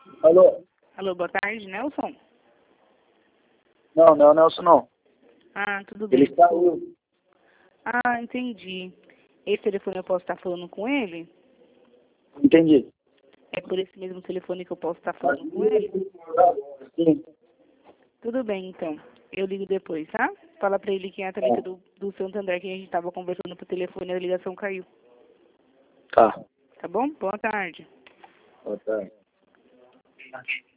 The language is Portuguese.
Alô? Alô, boa tarde, Nelson? Não, não é o Nelson, não. Ah, tudo bem. Ele saiu. Ah, entendi. Esse telefone eu posso estar falando com ele? Entendi. É por esse mesmo telefone que eu posso estar falando com ele? Sim. Tudo bem, então. Eu ligo depois, tá? Fala pra ele que é a Thalita do Santander, que a gente tava conversando por telefone e a ligação caiu. Tá. Tá bom? Boa tarde. Boa tarde.